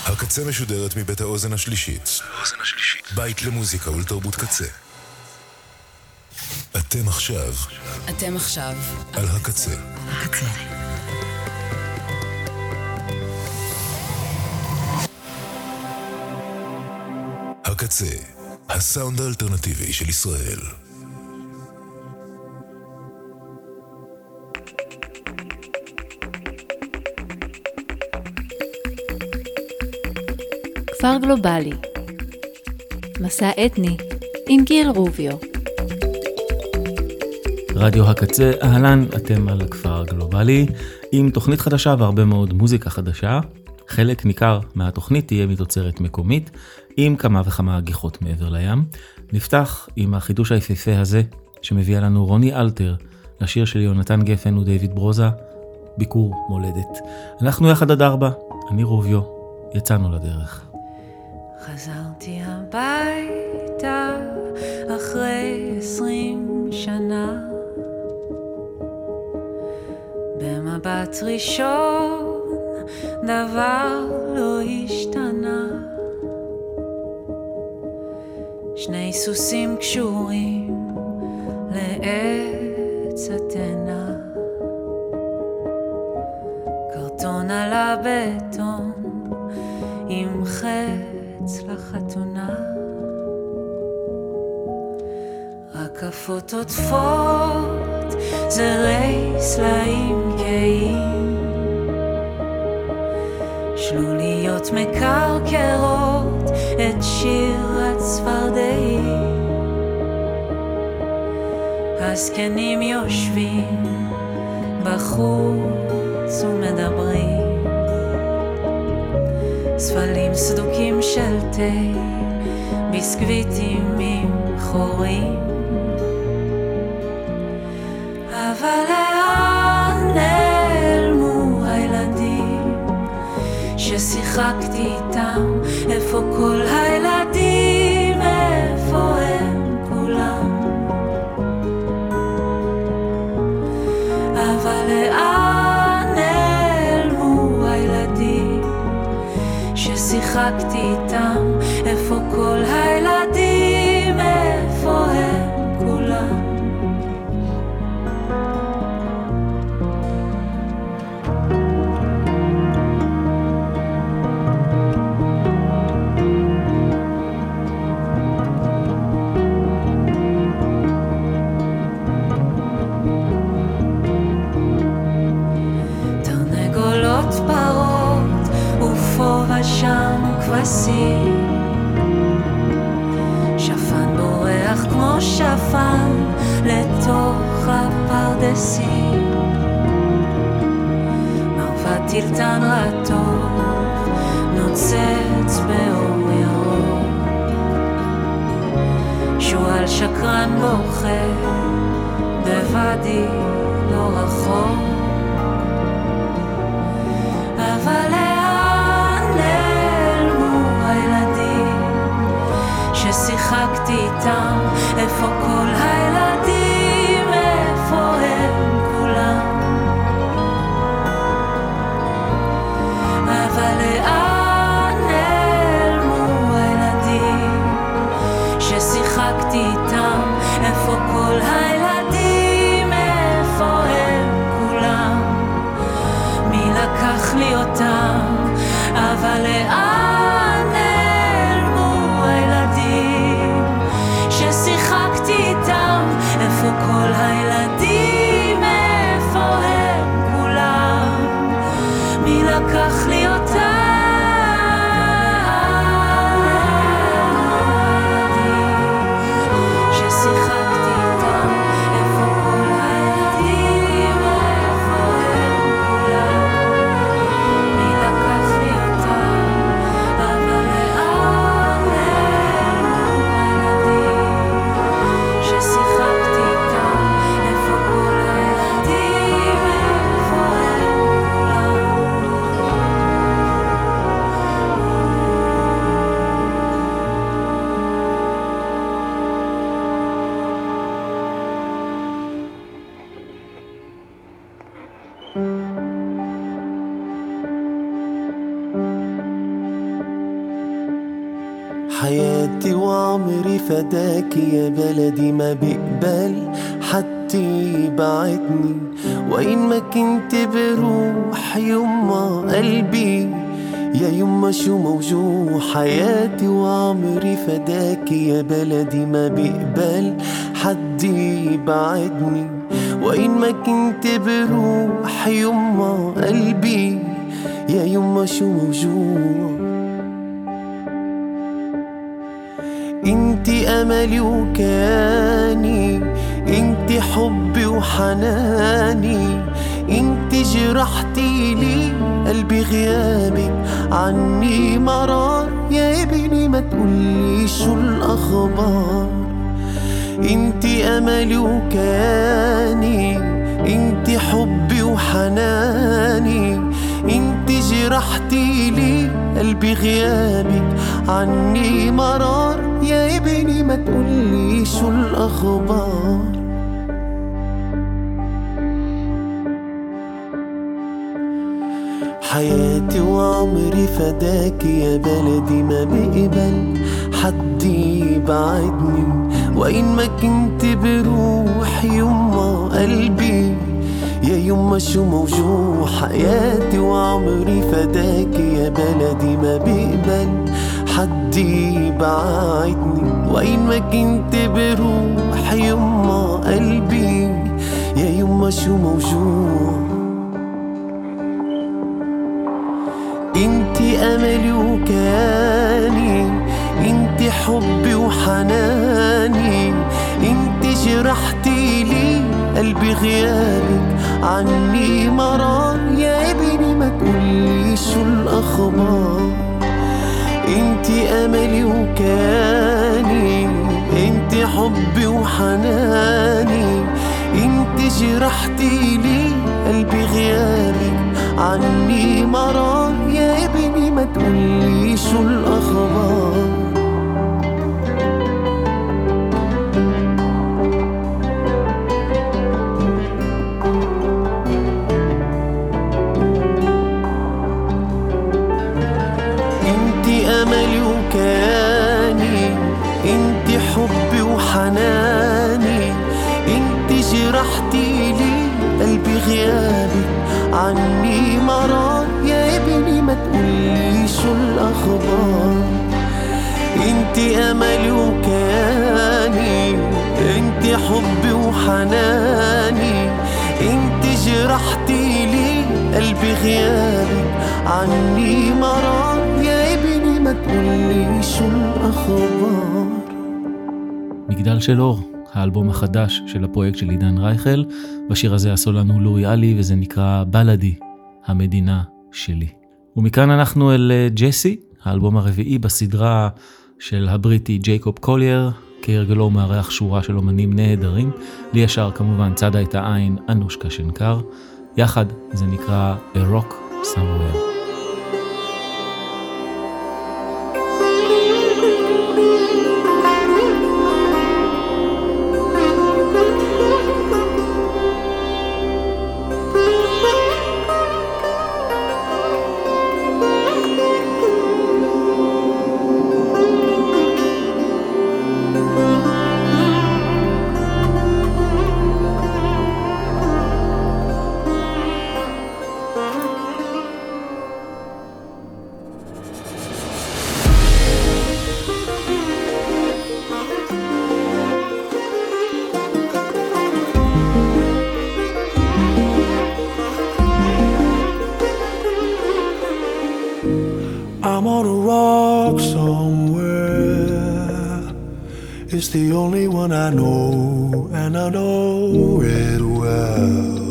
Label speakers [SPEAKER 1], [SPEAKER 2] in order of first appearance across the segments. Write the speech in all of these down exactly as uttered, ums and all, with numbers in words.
[SPEAKER 1] הקצה משודרת מבית האוזן השלישית. בית למוזיקה ולתרבות קצה. אתם עכשיו.
[SPEAKER 2] אתם עכשיו.
[SPEAKER 1] על הקצה.
[SPEAKER 2] הקצה.
[SPEAKER 1] הקצה, הסאונד האלטרנטיבי של ישראל.
[SPEAKER 3] כפר גלובלי, מסע אתני עם גיל רוביו.
[SPEAKER 4] רדיו הקצה, אהלן, אתם על כפר גלובלי עם תוכנית חדשה והרבה מאוד מוזיקה חדשה. חלק ניכר מהתוכנית תהיה מתוצרת מקומית עם כמה וכמה גיחות מעבר לים. נפתח עם החידוש היפהפה הזה שמביאה לנו רוני אלתר לשיר של יונתן גפן ודייוויד ברוזה, ביקור מולדת. אנחנו יחד עד ארבע, אני רוביו, יצאנו לדרך.
[SPEAKER 5] חזרתי הביתה אחרי עשרים שנה, במבט ראשון דבר לא השתנה. שני סוסים קשורים לעץ התנה, קרטון על הבטון עם חץ לחתונה, רקפות עוטפות זרי סלעים קיים, שלוליות מקרקרות את שיר הצפרדעים. הזקנים יושבים בחוץ ומדברים, ספלים סדוקים של תה, ביסקוויטים עם חורים. אבל לאן נעלמו הילדים ששיחקתי איתם? איפה כל הילדים? איפה הם כולם? אבל לאן נעלמו הילדים ששיחקתי איתם? איפה כל הילדים? איפה הם כולם? שם כבשים, שפן בורח כמו שפן לתוך הפרדסים, מרווה טילטן רטוב נוצץ באור ירוק, שועל שקרן בוכה בוואדי לא רחוק. אבל ששיחקתי איתם, איפה כל הילדים? איפה הם כולם? אבל לאן נעלמו הילדים ששיחקתי איתם? איפה כל הילדים? איפה הם כולם? מי לקח לי אותם? אבל לאן נעלמו הילדים ששיחקתי איתם? איפה כל הילדים? איפה הם כולם? מי לקח לי אותם?
[SPEAKER 6] حياتي وعمري فداك يا بلدي، ما بقبل حد يبعدني، وإن ما كنت بروح يما قلبي يا يما شو موجوع. حياتي وعمري فداك يا بلدي، ما بقبل حد يبعدني، وإن ما كنت بروح يما قلبي يا يما شو موجوع. انتي املي وكياني، انتي حبي وحناني، انتي جرحتي لي قلبي غيابك عني مرار. يا ابني ما تقولي شو الاخبار. انتي املي وكياني، انتي حبي وحناني، انتي جرحتي لي قلبي غيابك عني مرار. يا ابني ما تقولي شو الاخبار. حياتي وعمري فداك يا بلدي، ما بقبل حد يبعدني، وإن ما كنت بروح يما قلبي يا يما شو موجوع. حياتي وعمري فداك يا بلدي، ما بقبل حد يبعدني، وإن ما كنت بروح يما قلبي يا يما شو موجوع. انتي املي وكياني، انتي حبي وحناني، انتي جرحتي لي قلبي غيابك عني مرار. يا ابني ما تقولي شو الاخبار. انتي املي وكياني، انتي حبي وحناني، انتي جرحتي لي قلبي غيابك عني مرار. يا ابني ما تقولي شو الاخبار. انتي املي وكياني، انتي حبي وحناني، انتي جرحتي لي قلبي غيابك عني مرار. يا ابني ما تقولي شو الاخبار. انتي املي وكياني، انتي حبي وحناني، انتي جرحتي لي قلبي غيابك عني مرار. يا ابني ما تقولي شو الاخبار.
[SPEAKER 4] מגדל של אור, האלבום החדש של הפרויקט של עידן רייכל. בשיר הזה עשו לנו לואי אלי, וזה נקרא בלדי, המדינה שלי. ומכאן אנחנו אל ג'סי, האלבום הרביעי בסדרה של הבריטי ג'ייקוב קולייר, כהרגלו מארח שורה של אומנים נהדרים. לי ישר כמובן צדה את העין אנושקה שנקר. יחד זה נקרא A Rock Somewhere.
[SPEAKER 7] I'm on a rock somewhere. It's the only one I know, and I know it well.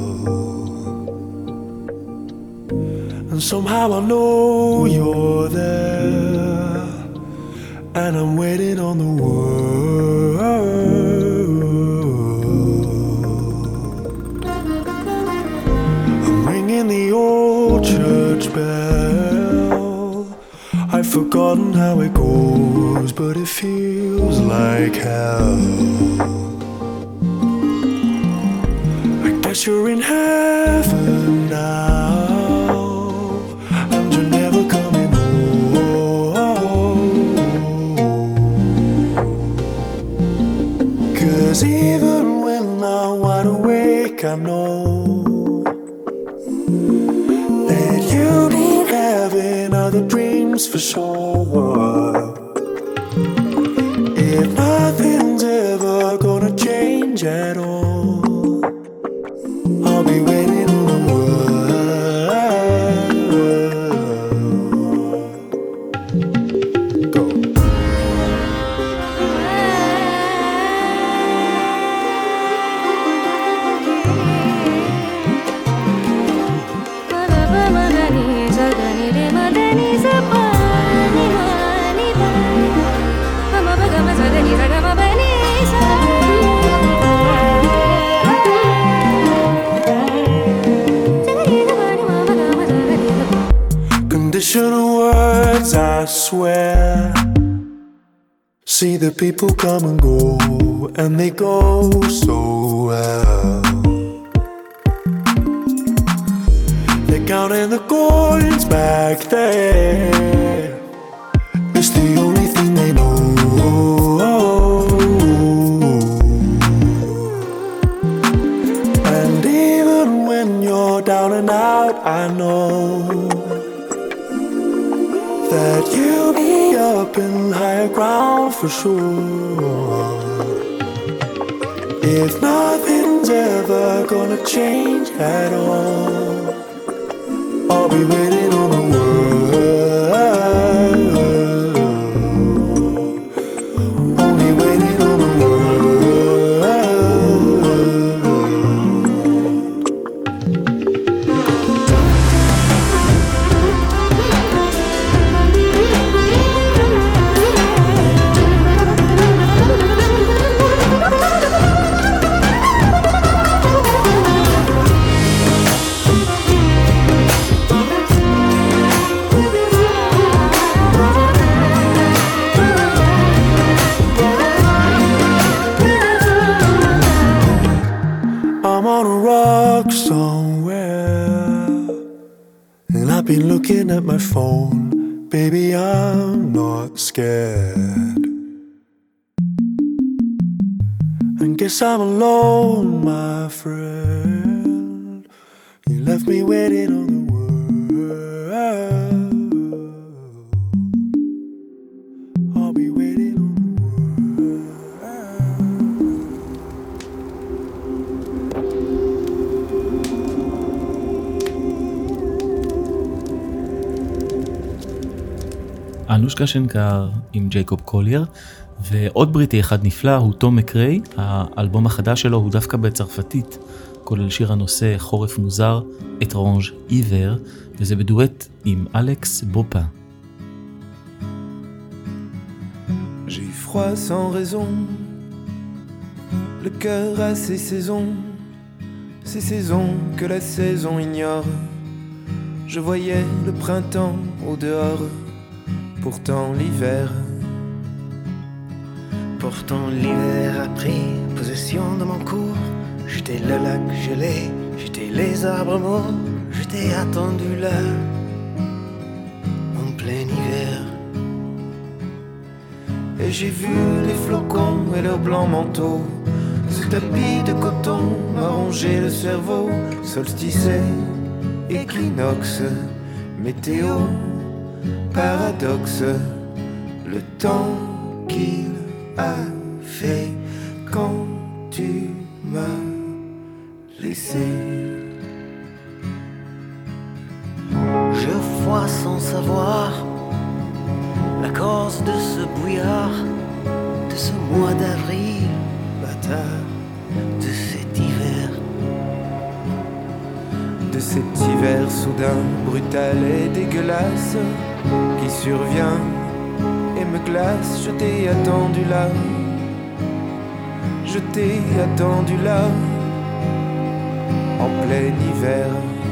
[SPEAKER 7] And somehow I know you're there, and I'm waiting on the world. I'm ringing the old church bell. I've forgotten how it goes, but it feels like hell. I guess you're in heaven now, and you're never coming home. other dreams for sure. If nothing's ever gonna change at all, I'll be waiting on the world. Go. Conditional words, I swear. See the people come and go, and they go so well. They're counting the coins back there. It's the only thing they know. And even when you're down and out, I know that you'll be up in higher ground for sure. If nothing's ever gonna change at all, I'll be waiting on the world. Only waiting on the I'm on a rock somewhere, and I've been looking at my phone. Baby, I'm not scared. And guess I'm alone, my friend. You left me waiting on the world. I'll be waiting on the
[SPEAKER 4] אנושקה שנקר עם ג'ייקוב קולייר, ועוד בריטי אחד נפלא הוא תום מקריי. האלבום החדש שלו הוא דווקא בצרפתית, כולל שיר הנושא חורף מוזר, אטרנג' עיוור, וזה בדואט עם אלכס בופה.
[SPEAKER 6] J'ai froid sans raison, le cœur a ses saisons, ces saisons que la saison ignore. Je voyais le printemps au dehors, pourtant l'hiver.
[SPEAKER 8] Pourtant l'hiver a pris possession de mon cours. J'étais le lac gelé, j'étais les arbres morts. J'étais attendu là, en plein hiver.
[SPEAKER 6] Et j'ai vu les flocons et leurs blancs manteaux. Ce tapis de coton m'a rongé le cerveau. Solstice, équinoxe, météo, paradoxe. Le temps qu'il a fait quand tu m'as laissé.
[SPEAKER 8] Je vois sans savoir la cause de ce brouillard, de ce mois d'avril, bâtard, de cet hiver.
[SPEAKER 6] De cet hiver soudain, brutal et dégueulasse, qui survient et me glace. Je t'ai attendu là, je t'ai attendu là, en plein hiver.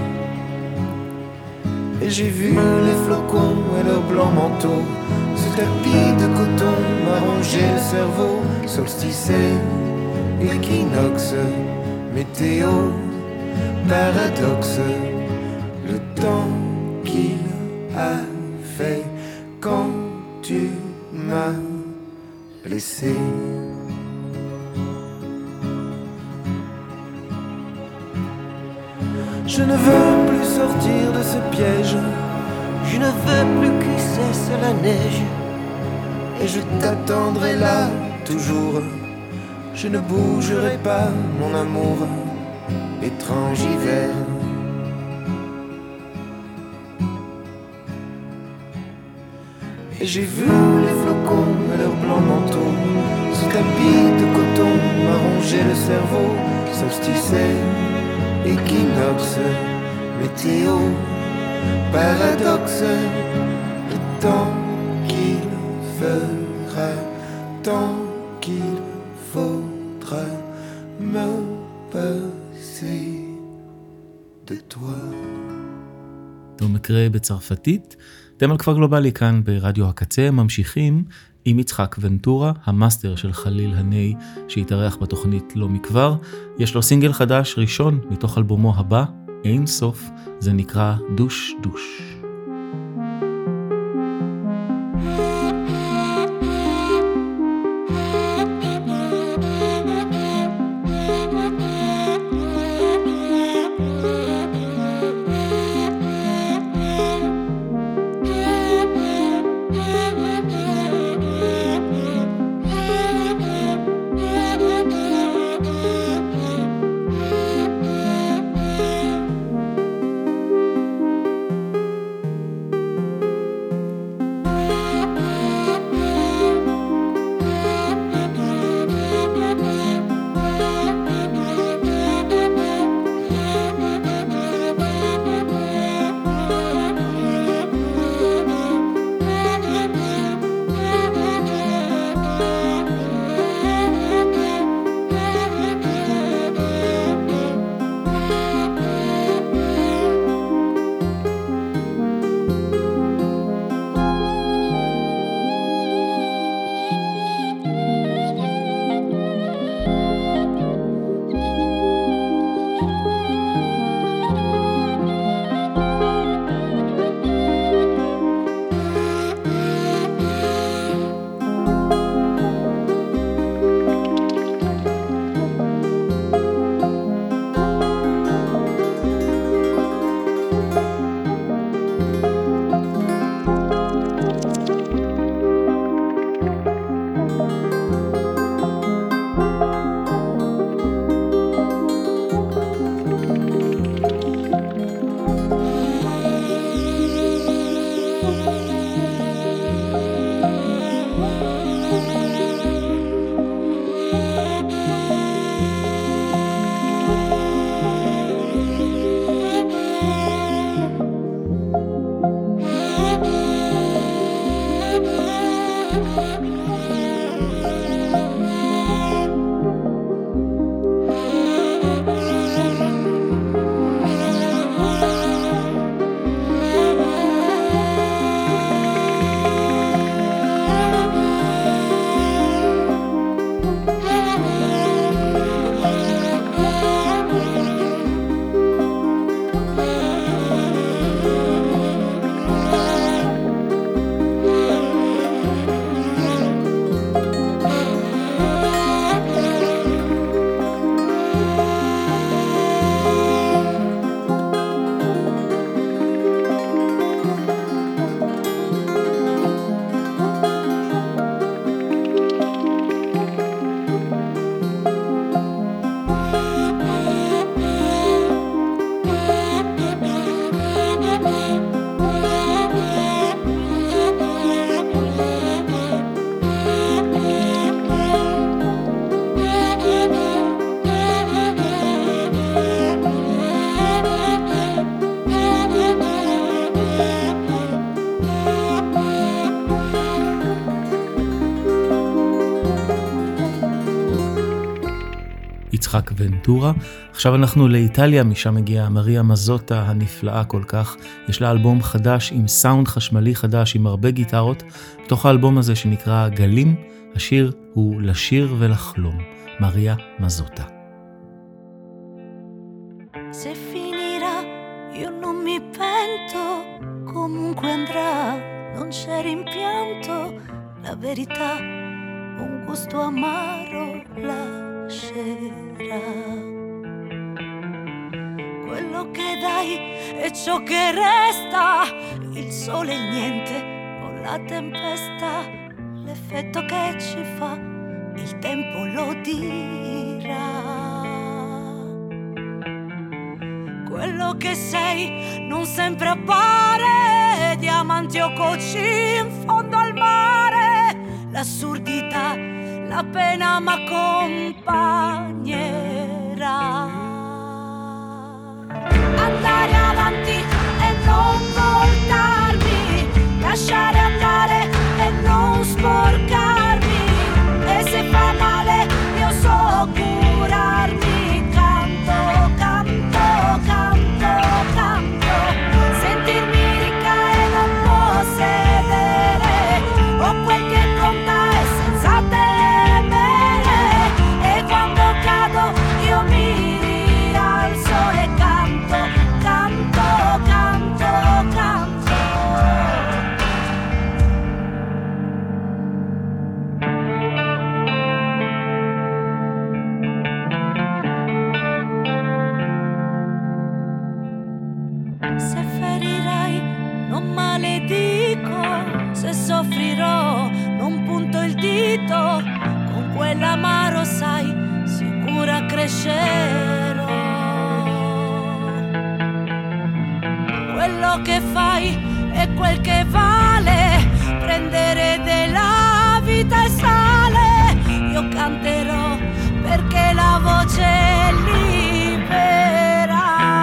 [SPEAKER 6] Et j'ai vu les flocons et leurs blancs manteaux. Ce tapis de coton m'a rongé le cerveau. Solstice, équinoxe, météo, paradoxe. Le temps qu'il a fait quand tu m'as laissé. Je ne veux plus sortir de ce piège.
[SPEAKER 8] Je ne veux plus que cesse la neige. Et je t'attendrai là, toujours. Je ne bougerai pas, mon amour, étrange hiver. Et j'ai vu les flocons à leur blanc manteau, ce tapis de coton m'a rongé le cerveau. Solstice, équinoxe, météo, paradoxe, le temps qu'il fera, tant qu'il faudra me passer de toi.
[SPEAKER 4] תום מקרה בצרפתית, אתם על כפר גלובלי כאן ברדיו הקצה, ממשיכים עם יצחק ונטורה, המאסטר של חליל הני שהתארח בתוכנית לא מכבר. יש לו סינגל חדש ראשון מתוך אלבומו הבא, אין סוף, זה נקרא דוש דוש. יצחק ונטורה. עכשיו אנחנו לאיטליה, משם מגיעה מריה מזוטה הנפלאה כל כך. יש לה אלבום חדש עם סאונד חשמלי חדש עם הרבה גיטרות. בתוך האלבום הזה שנקרא גלים, השיר הוא לשיר ולחלום. מריה מזוטה.
[SPEAKER 5] Se finirà, io non mi pento, comunque andrà, non c'è rimpianto, la verità, un gusto amaro lascerà. Quello quello che dai e ciò che resta, il sole e il niente o la tempesta, l'effetto che ci fa, il tempo lo dirà. Quello che sei non sempre appare, diamanti o cocci in fondo al mare, l'assurdità, la pena m'accompagnerà. Andare avanti e non voltarmi, lasciare andare e non sporcarmi, e se fa male io so curarmi, canto, canto, canto, canto, sentirmi ricca e non possedere, o quel che conta è senza temere, e quando cado io mi rialzo e canto, canto, canto, canto. Se ferirai non maledico, se soffrirò non punto il dito, con quell'amaro sai sicura crescerò. Quello che fai è quel che vale, prendere della vita e sale, io canterò perché la voce è libera.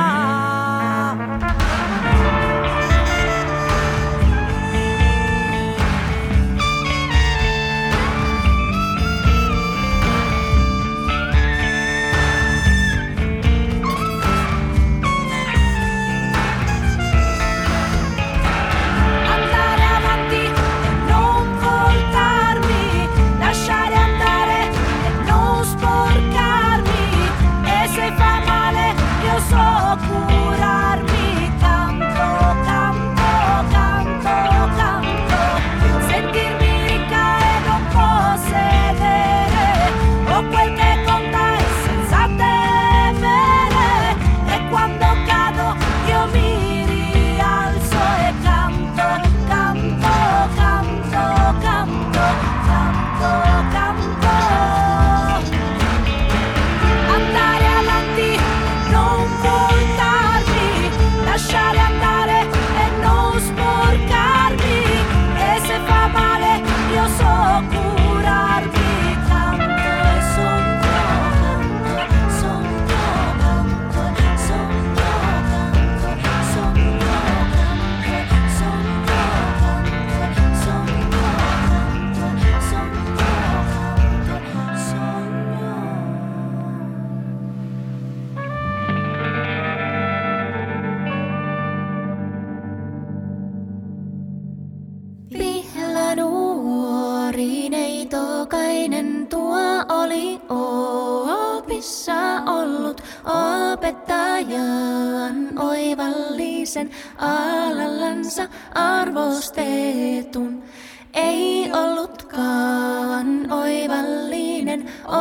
[SPEAKER 5] Andare avanti e non voltarmi, lasciare andare e non sporcarmi, e se fa male io so curarmi, canto, canto, canto, canto, sentirmi ricca e non possedere, o quel che conta è senza temere, e quando cado io mi rialzo e canto, canto, canto, canto, canto, canto. Andare avanti, non voltarmi, lasciare andare e non sporcarmi, e se fa male io so curarmi, canto e sogno, canto, sogno, canto, sogno, canto, sogno, canto, sogno, canto, sogno, canto, sogno, canto, sogno.
[SPEAKER 9] Pihla nuori neitokainen tuo oli opissa ollut opettajan oivallisen alallansa arvostetun. Ei ollutkaan oivallinen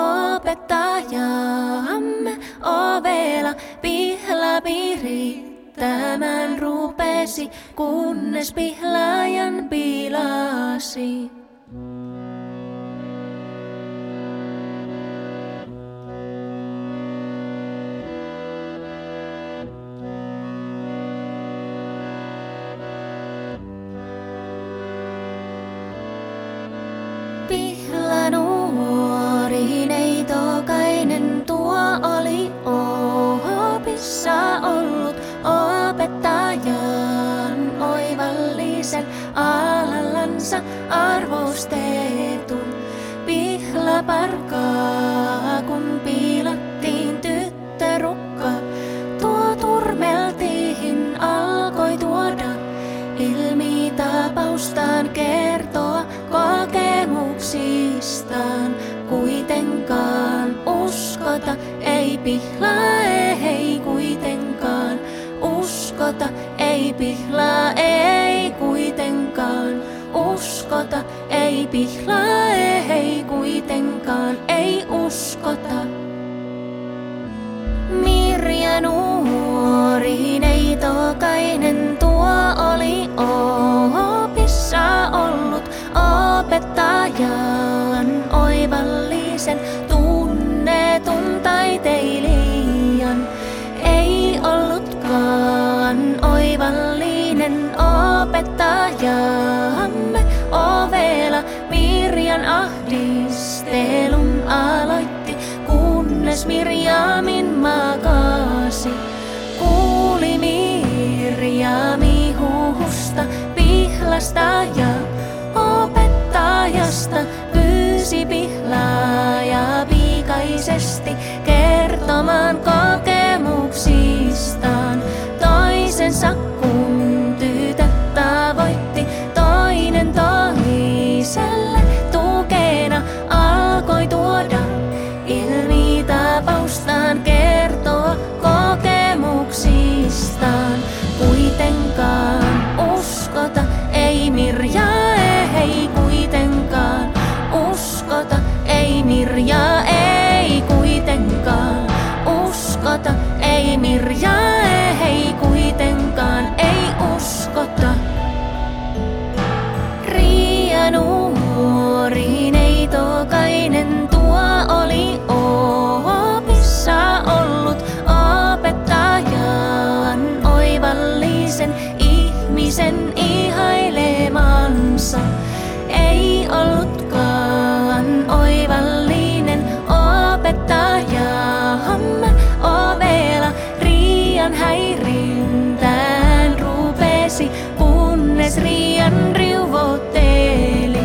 [SPEAKER 9] opettajamme ovela, Pihla pirittämään rupesi, kunnes pihlaajan pilasi. Pihla nuori neitokainen tuo oli opissa ollut opettajan oivallisen alallansa arvostetun. Pihla parkaa, kun piilattiin tyttörukka, tuo turmeltiin alkoi tuoda ilmi tapaustaan, kertoa kokemuksistaan. Kuitenkaan uskota, ei Pihla, ei kuitenkaan uskota, ei Pihla, ei kuitenkaan uskota, ei Pihla, ei kuitenkaan ei uskota. Mirja Riia nuori neitokainen tuo oli opissa ollut opettajan oivallisen tunnetun taiteilijan. Ei ollutkaan oivallinen opettajamme ovela Mirjan ahdistelun aloitti, kunnes Mirjamin makasi. Kuuli Mirjami huhusta, pihlasta ja opettajasta, pyysi pihlaaja pikaisesti kertomaan kokemuksistaan. Toisensa kun tytöt tavoitti, toinen toiselle tukena alkoi tuoda ilmi tapaustaan, kertoa kokemuksistaan. Kuitenkaan uskota, ei Mirja, ei kuitenkaan uskota, ei Mirja, ei kuitenkaan uskota, ei Mirja, ei kuitenkaan, ei uskota. Riia nuori neitokainen tuo oli opissa ollut opettajan oivallisen ihmisen ihailemansa. Ei ollutkaan oivallinen opettajamme ovela Riian häirintään rupesi, kunnes Riian riuvotteli.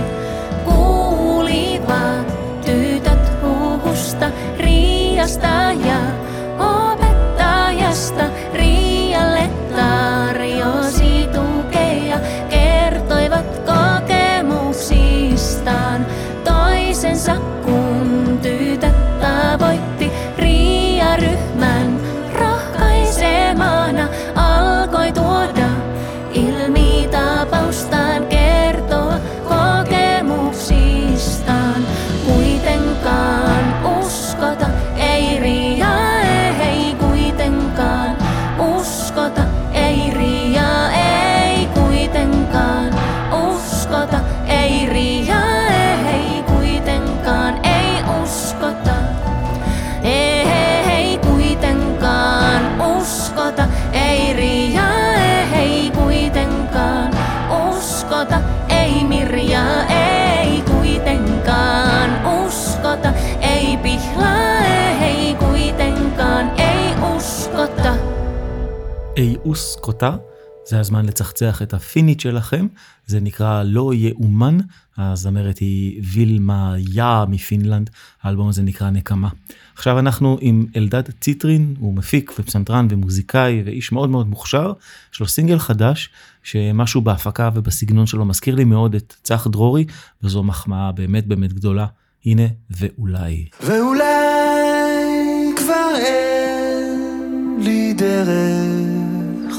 [SPEAKER 9] Kuulivat tytöt huhusta Riiasta ja opettajasta. Riialle tarjosi tukea, kertoivat kokemuksistaan. Toisensa kun tytöt tavoitti, Riia ryhmän rohkaisemana alkoi tuoda ilmi tapaustaan, kertoa kokemuksistaan. Kuitenkaan uskota, ei Riia, ei kuitenkaan uskota, ei Riia, ei kuitenkaan uskota, ei Riia, ei kuitenkaan, ei uskota. Ei, ei kuitenkaan uskota, ei Riia, ei kuitenkaan uskota, ei Mirja, ei kuitenkaan uskota, ei Pihla, ei kuitenkaan, ei uskota.
[SPEAKER 4] ei אוסקוטה, זה הזמן לצחצח את הפינית שלכם, זה נקרא לא יאומן, הזמרת היא וילמה יא מפינלנד, האלבום הזה נקרא נקמה. עכשיו אנחנו עם אלדד ציטרין, הוא מפיק ופסנתרן ומוזיקאי ואיש מאוד מאוד מוכשר, יש לו סינגל חדש, שמשהו בהפקה ובסגנון שלו מזכיר לי מאוד את צח דרורי, וזו מחמאה באמת באמת גדולה. הנה ואולי.
[SPEAKER 6] ואולי כבר אין לי דרך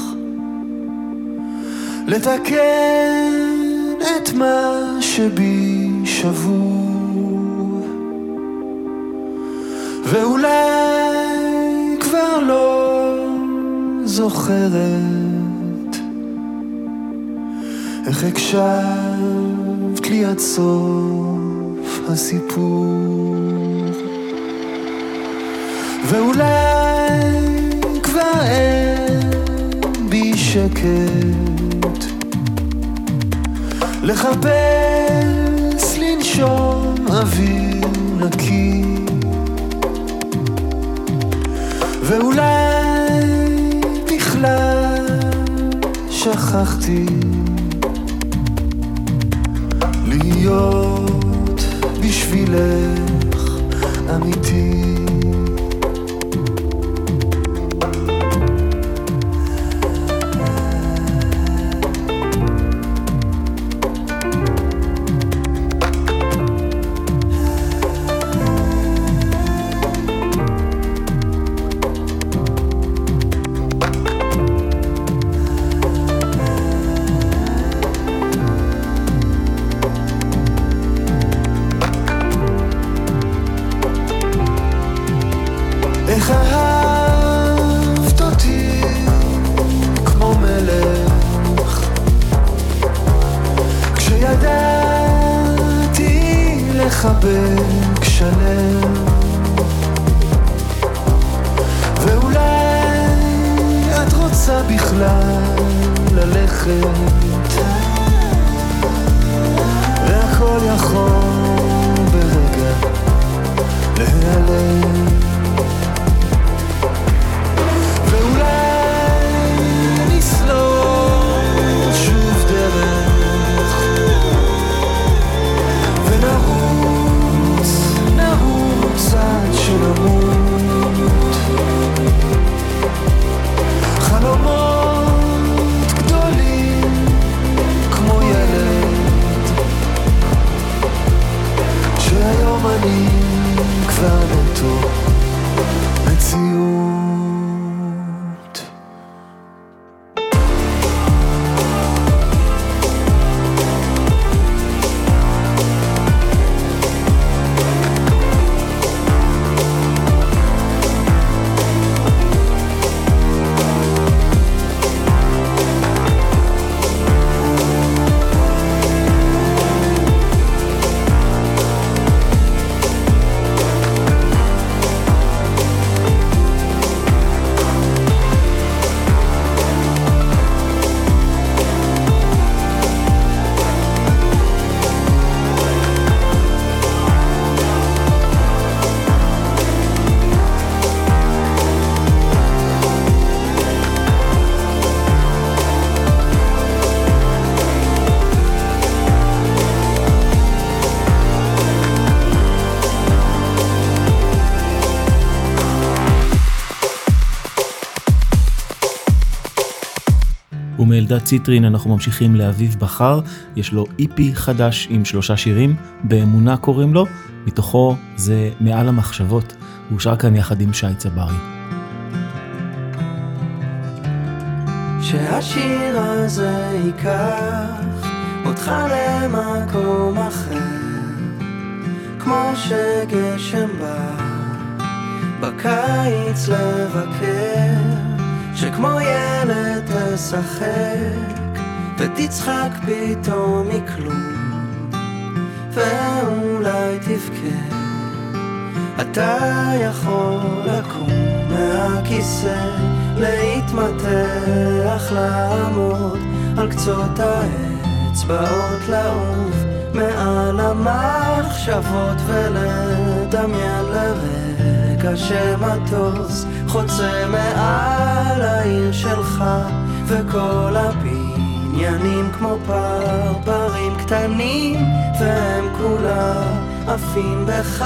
[SPEAKER 6] לתקן את מה שבי שבור, ואולי כבר לא זוכרת איך הקשבת לי עד סוף הסיפור, ואולי כבר אין בי שקט לחפש לנשום אוויר נקי, ואולי בכלל שכחתי להיות בשבילך אמיתי. מחבק שלם, ואולי את רוצה בכלל ללכת, והכל יכול ברגע להיעלם, ואולי נסלול שוב דרך ונרוץ, נרוץ עד שנמות. חלומות גדולים כמו ילד, שהיום אני כבר נטו מציאות.
[SPEAKER 4] ומאלדד ציטרין אנחנו ממשיכים לאביב בחר, יש לו איפי חדש עם שלושה שירים, באמונה קוראים לו, מתוכו זה מעל המחשבות, הוא שר כאן יחד עם שי צברי.
[SPEAKER 6] שהשיר הזה ייקח אותך למקום אחר, כמו שגשם בא בקיץ לבקר, שכמו ילד תשחק ותצחק פתאום מכלום, ואולי תבכה. אתה יכול לקום מהכיסא, להתמתח, לעמוד על קצות האצבעות, לעוף מעל המחשבות ולדמיין לרגע שמטוס חוצה מעל העיר שלך, וכל הבניינים כמו פרפרים קטנים, והם כולם עפים בך.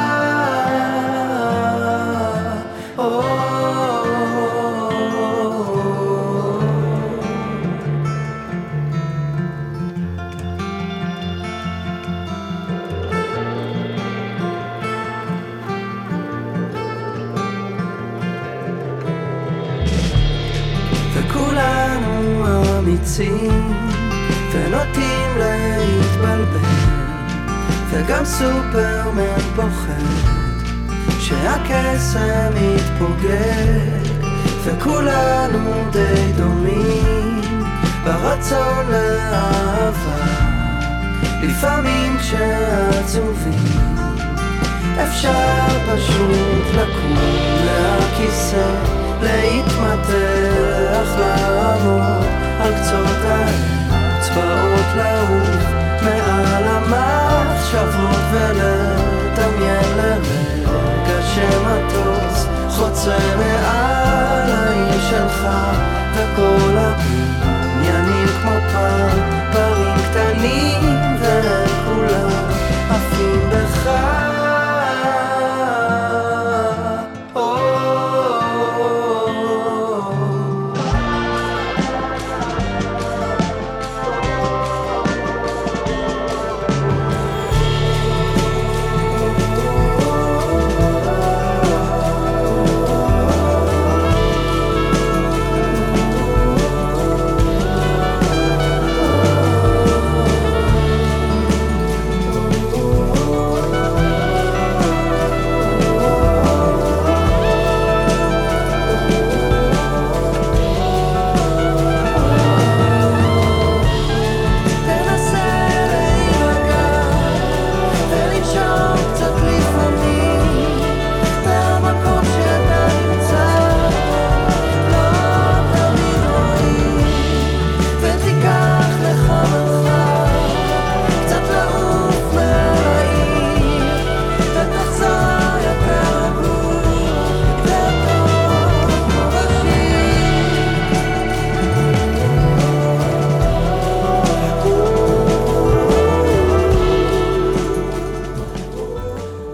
[SPEAKER 6] וכולנו אמיצים ונוטים להתבלבל, וגם סופרמן פוחד שהקסם יתפוגג, וכולנו די דומים ברצון לאהבה, לפעמים כשעצובים אפשר פשוט לקום מהכיסא, להתמתח, לעמוד על קצות האצבעות, לעוף מעל המחשבות ולדמיין לרגע שמטוס חוצה מעל העיר שלך, וכל הבניינים כמו פרפרים קטנים, והם כולם עפים בך.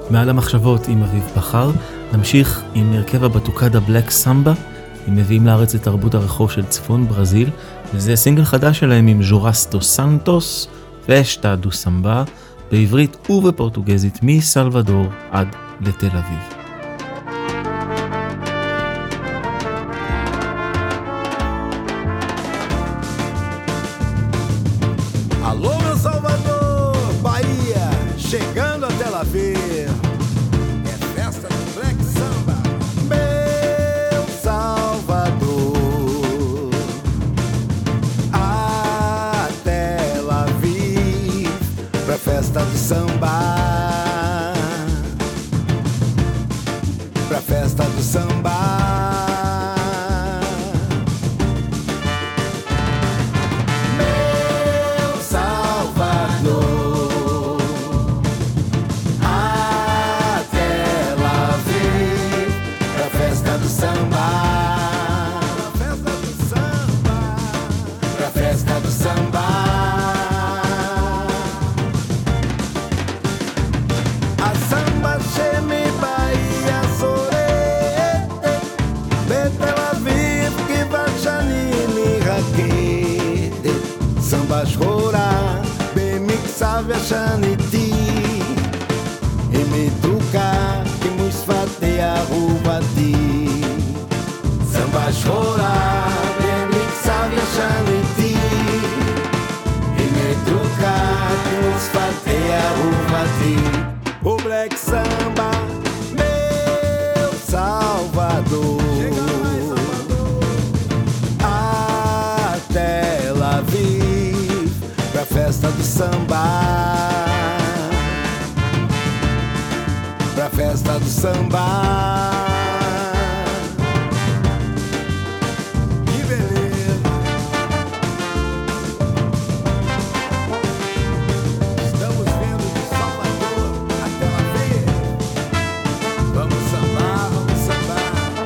[SPEAKER 4] מעל המחשבות עם אביב פחר. נמשיך עם הרכב הבטוקדה בלק סמבה. הם מביאים לארץ את תרבות הרחוב של צפון ברזיל, וזה סינגל חדש שלהם עם ז'ורסטו סנטוס ושטה דו סמבה, בעברית ובפורטוגזית מסלבדור עד לתל אביב.
[SPEAKER 10] Alô, meu Salvador, Bahia, chegando a Tel Aviv. É festa do Black Samba. Meu Salvador, a Tel Aviv, pra festa do samba. Pra festa do samba.
[SPEAKER 8] ישן איתי עם מתוקה כמו שפתי אהובתי סמבה שחורה במקצב ישן איתי עם מתוקה כמו שפתי אהובתי o Black Samba meu Salvador a Tel Aviv pra festa do samba pra festa do samba. Que beleza! Estamos vendo de Salvador até Tel Aviv. Vamos sambar, vamos sambar.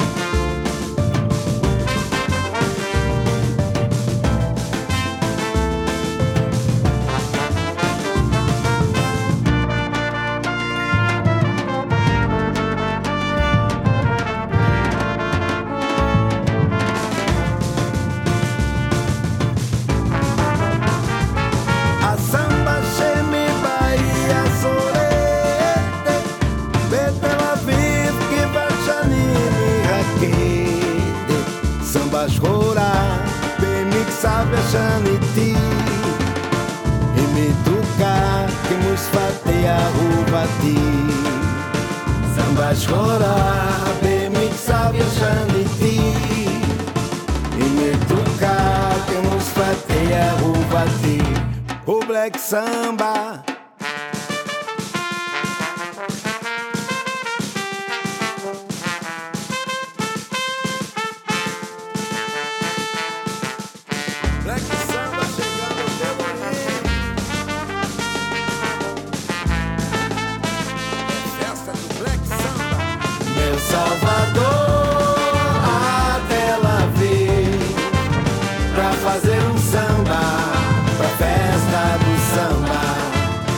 [SPEAKER 8] ישן איתי עם מתוקה כמו שפתי אהובתי סמבה שחורה במקצב ישן איתי עם מתוקה כמו שפתי אהובתי o Black Samba Salvador a Tel Aviv pra fazer um samba pra festa do samba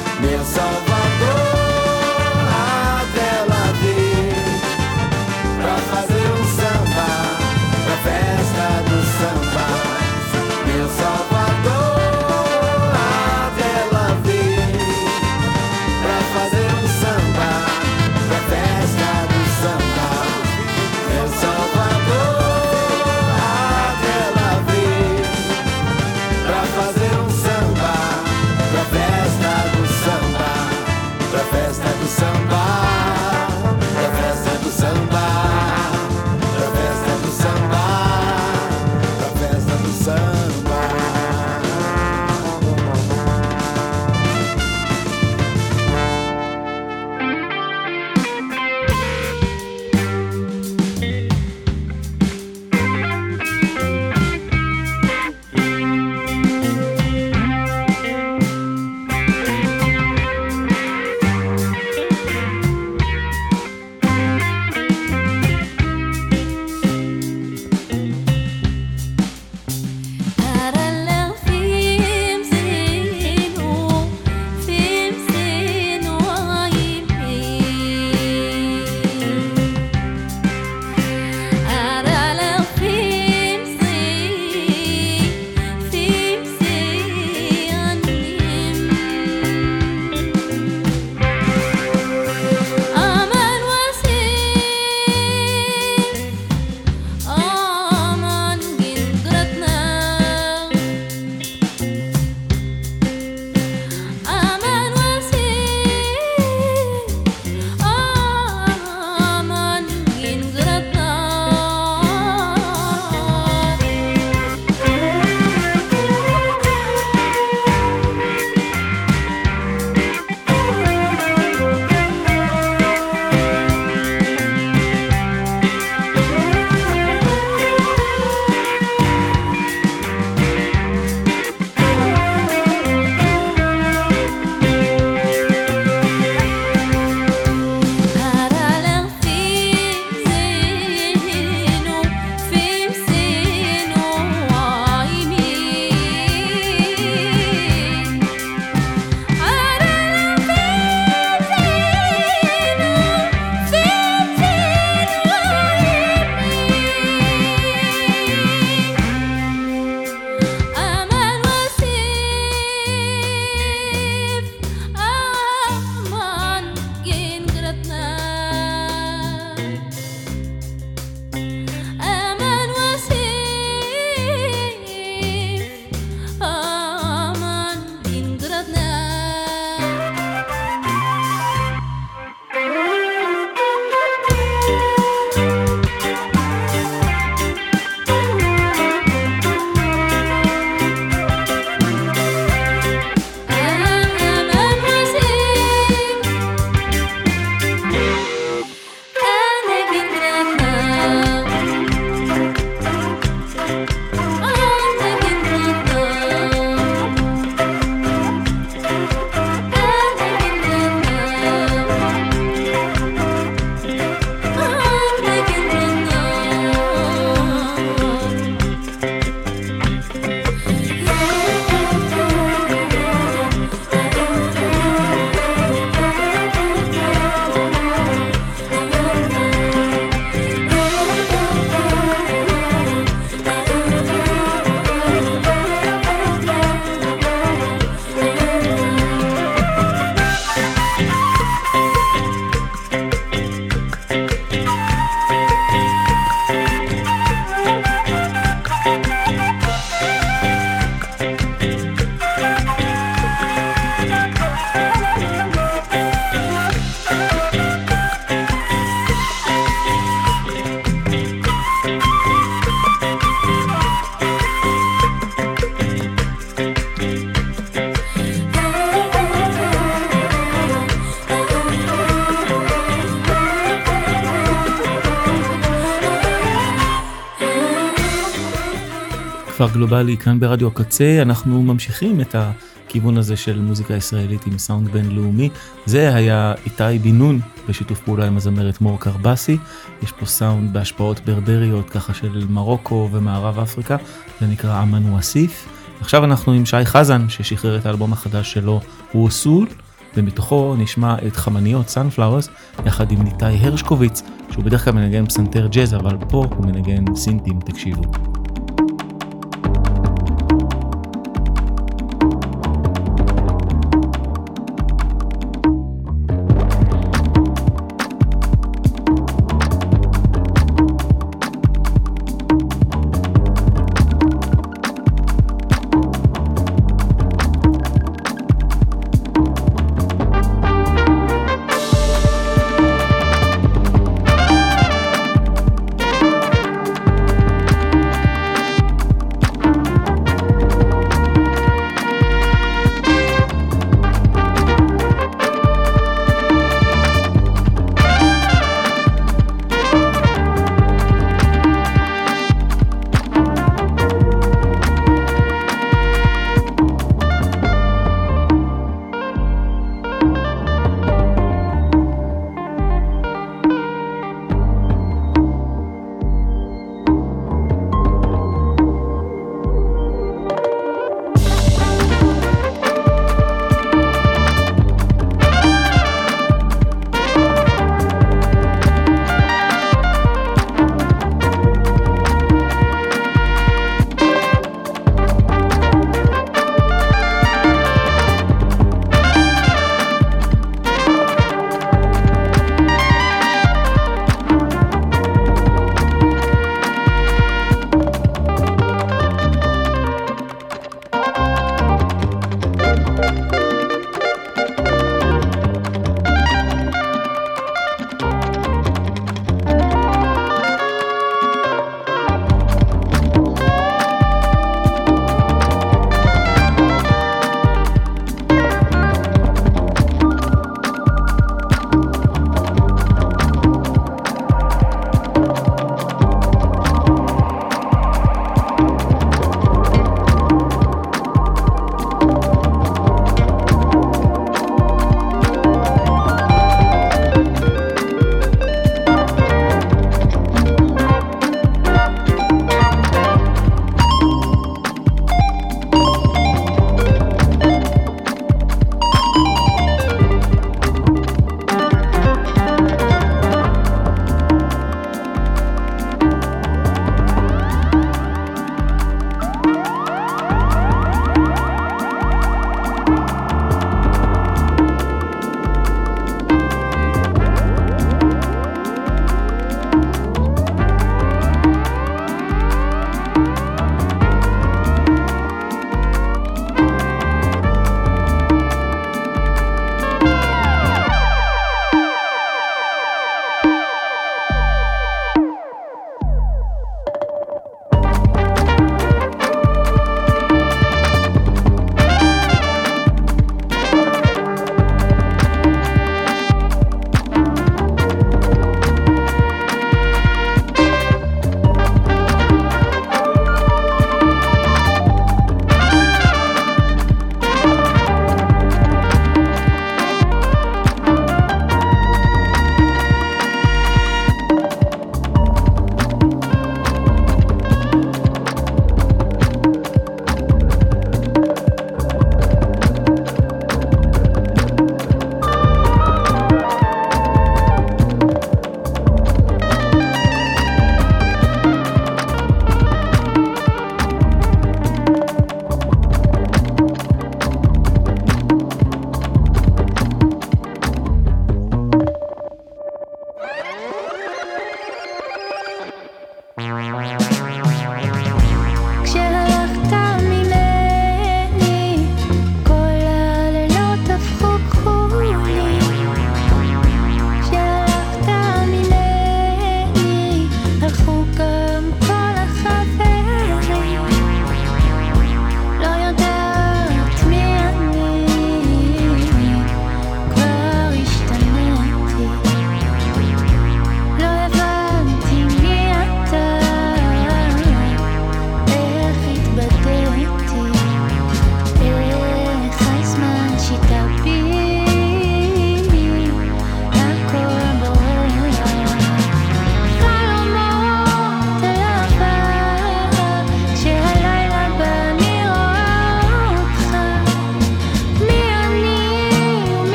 [SPEAKER 4] כפר גלובלי כאן ברדיו הקצה. אנחנו ממשיכים את הכיוון הזה של מוזיקה ישראלית עם סאונד בינלאומי. זה היה איתי בן נון בשיתוף פעולה עם הזמרת מור קרבסי. יש פה סאונד בהשפעות ברבריות ככה של מרוקו ומערב אפריקה, זה נקרא אמן וסיף. עכשיו אנחנו עם שי חזן ששחרר את האלבום החדש שלו ווסול, ומתוכו נשמע את חמניות סנפלאורס יחד עם ניתאי הרשקוביץ, שהוא בדרך כלל מנגן פסנתר ג'אז, אבל פה הוא מנגן סינטים. תקשיבו.
[SPEAKER 11] Thank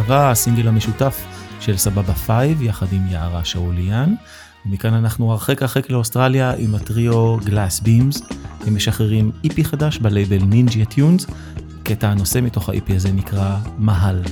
[SPEAKER 4] אהבה, הסינגל המשותף של סבבה פייב, יחד עם יערה שאוליאן. ומכאן אנחנו הרחק הרחק לאוסטרליה עם הטריו גלאס בימס. הם משחררים איפי חדש בלייבל נינג'ה טיונס. קטע הנושא מתוך האיפי הזה נקרא מהל.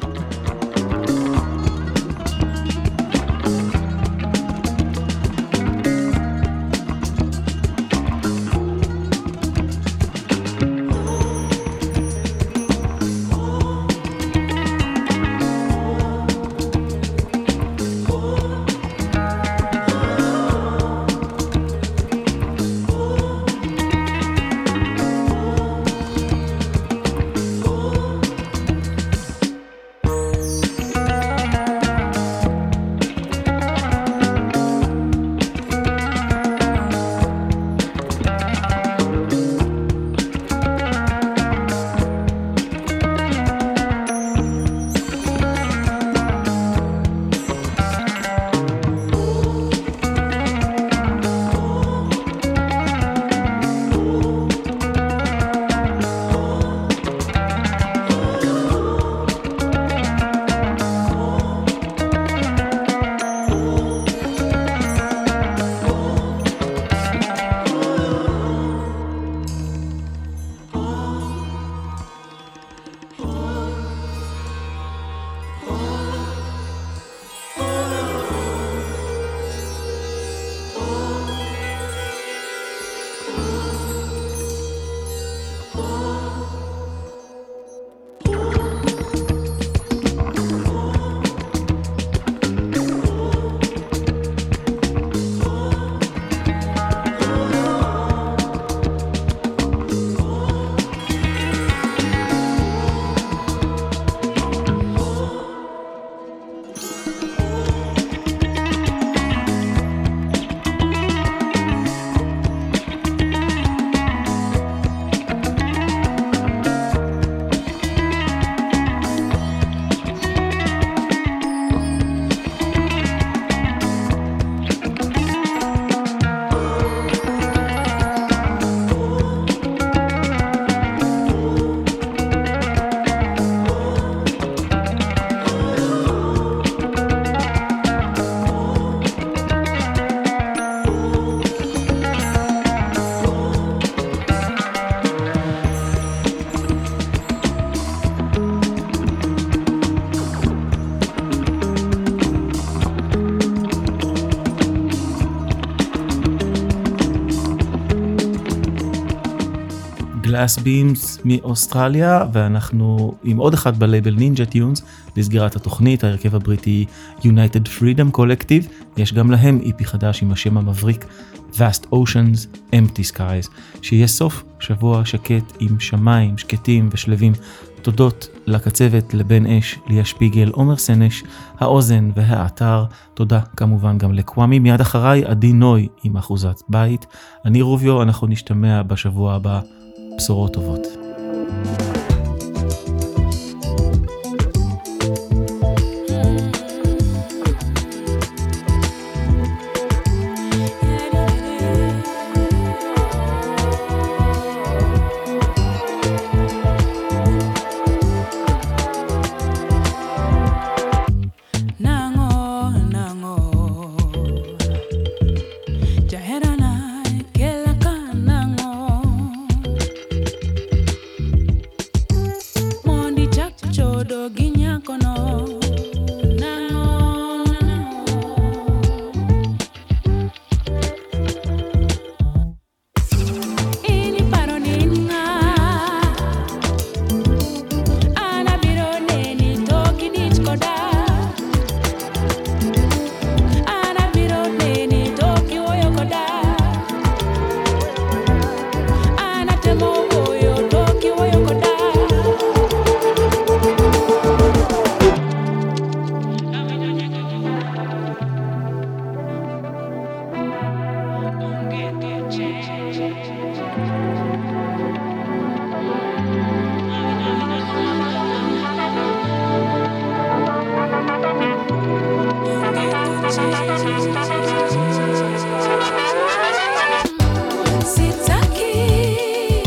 [SPEAKER 4] גלאס בימס מאוסטרליה, ואנחנו עם עוד אחד בלייבל נינג'ה טיונס לסגירת התוכנית, ההרכב הבריטי United Freedom Collective. יש גם להם איפי חדש עם השם המבריק Vast Oceans, Empty Skies, שיהיה סוף שבוע שקט עם שמיים שקטים ושלבים. תודות לקצבת, לבן אש, ליה שפיגל, עומר סנש, האוזן והאתר. תודה כמובן גם לקוואמי. מיד אחריי עדי נוי עם אחוזת בית. אני רוביו, אנחנו נשתמע בשבוע הבא. בשורות טובות.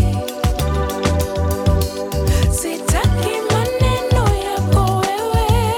[SPEAKER 5] Sitaki maneno yako wewe.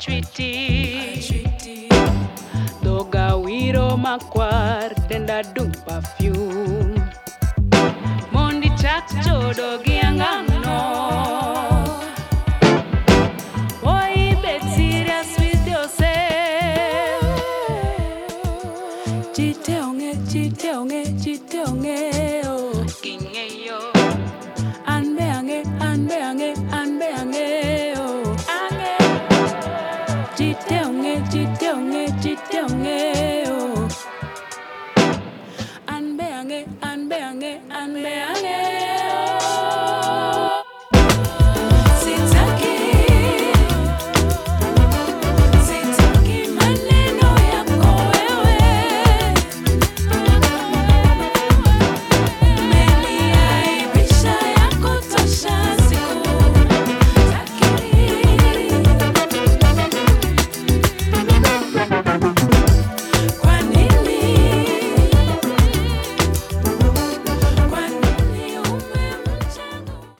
[SPEAKER 11] treaty. Doga wiro makwar tenda dung perfume.